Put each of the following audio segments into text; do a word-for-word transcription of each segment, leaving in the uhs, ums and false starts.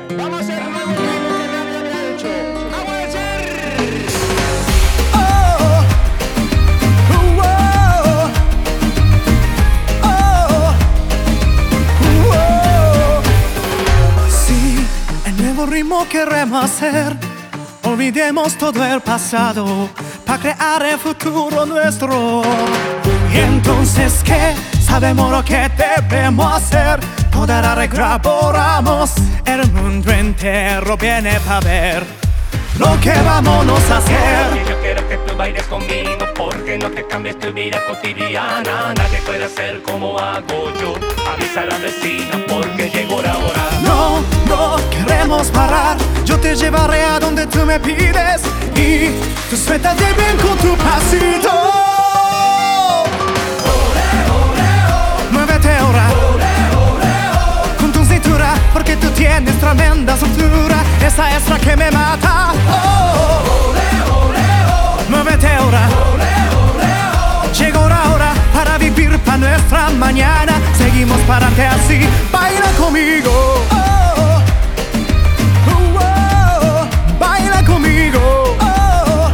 Vamos a hacer algo nuevo que nadie había hecho. Vamos a hacer. Oh, oh, oh, oh. Sí, el nuevo ritmo queremos hacer. Olvidemos todo el pasado para crear el futuro nuestro. Y entonces, ¿qué? Sabemos lo que debemos hacer. Toda la regraboramos. El mundo entero viene para ver lo que vámonos a hacer. Yo quiero que tú bailes conmigo, porque no te cambies tu vida cotidiana. Nadie puede hacer como hago yo. Avisa a la vecina porque llegó la hora. No, no queremos parar. Yo te llevaré a donde tú me pides. Y tú suéltate bien con tu pasito. Muévete ahora con tu cintura, porque tú tienes tremenda soltura. Esa es la que me mata. Oh, muévete ahora. Llegó la hora para vivir para nuestra mañana. Seguimos para adelante así. Baila conmigo. Oh, oh, oh, baila conmigo. Oh,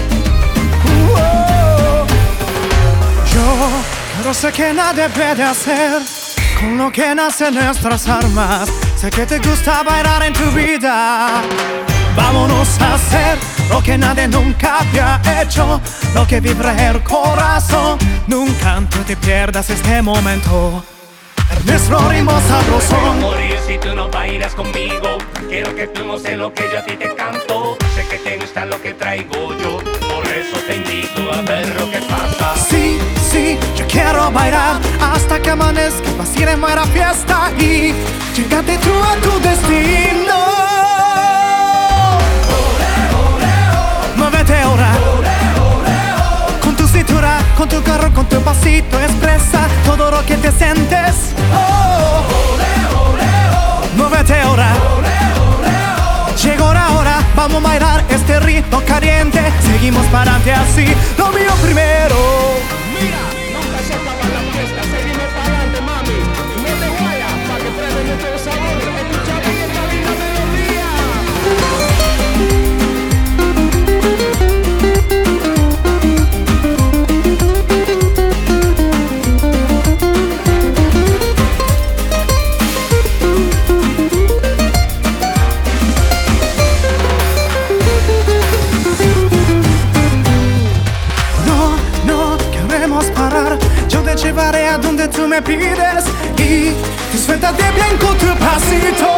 oh. Yo, pero sé que nadie puede hacer con lo que nace en nuestras armas. Sé que te gusta bailar en tu vida. Vámonos a hacer lo que nadie nunca había hecho, lo que vibra el corazón. Nunca tú te pierdas este momento. Nuestro ritmo sabroso. Voy a morir si tú no bailas conmigo. Quiero que tú no sé lo que yo a ti te canto. Sé que te gusta lo que traigo yo. Por eso te invito a ver lo que pasa. Sí, sí, yo quiero bailar hasta que amanezca, pasaremos a la fiesta y llégate tú a tu destino. Muévete ahora con tu cintura, con tu carro, con tu pasito. Expresa todo lo que te sientes. Oh, muévete ahora. Llegó la hora, vamos a bailar este ritmo caliente. Seguimos para adelante así, lo mío primero. Mira, nunca se acaba la fiesta. Seguimos para adelante, mami. No te vayas para que pruebes nuestro sabor. Escucha bien esta linda melodía. Yo te llevaré a donde tú me pides y tú suéltate bien con tu pasito.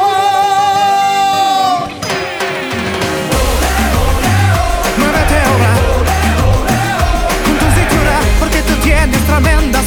Muévete ahora con tu cintura, porque tú tienes tremenda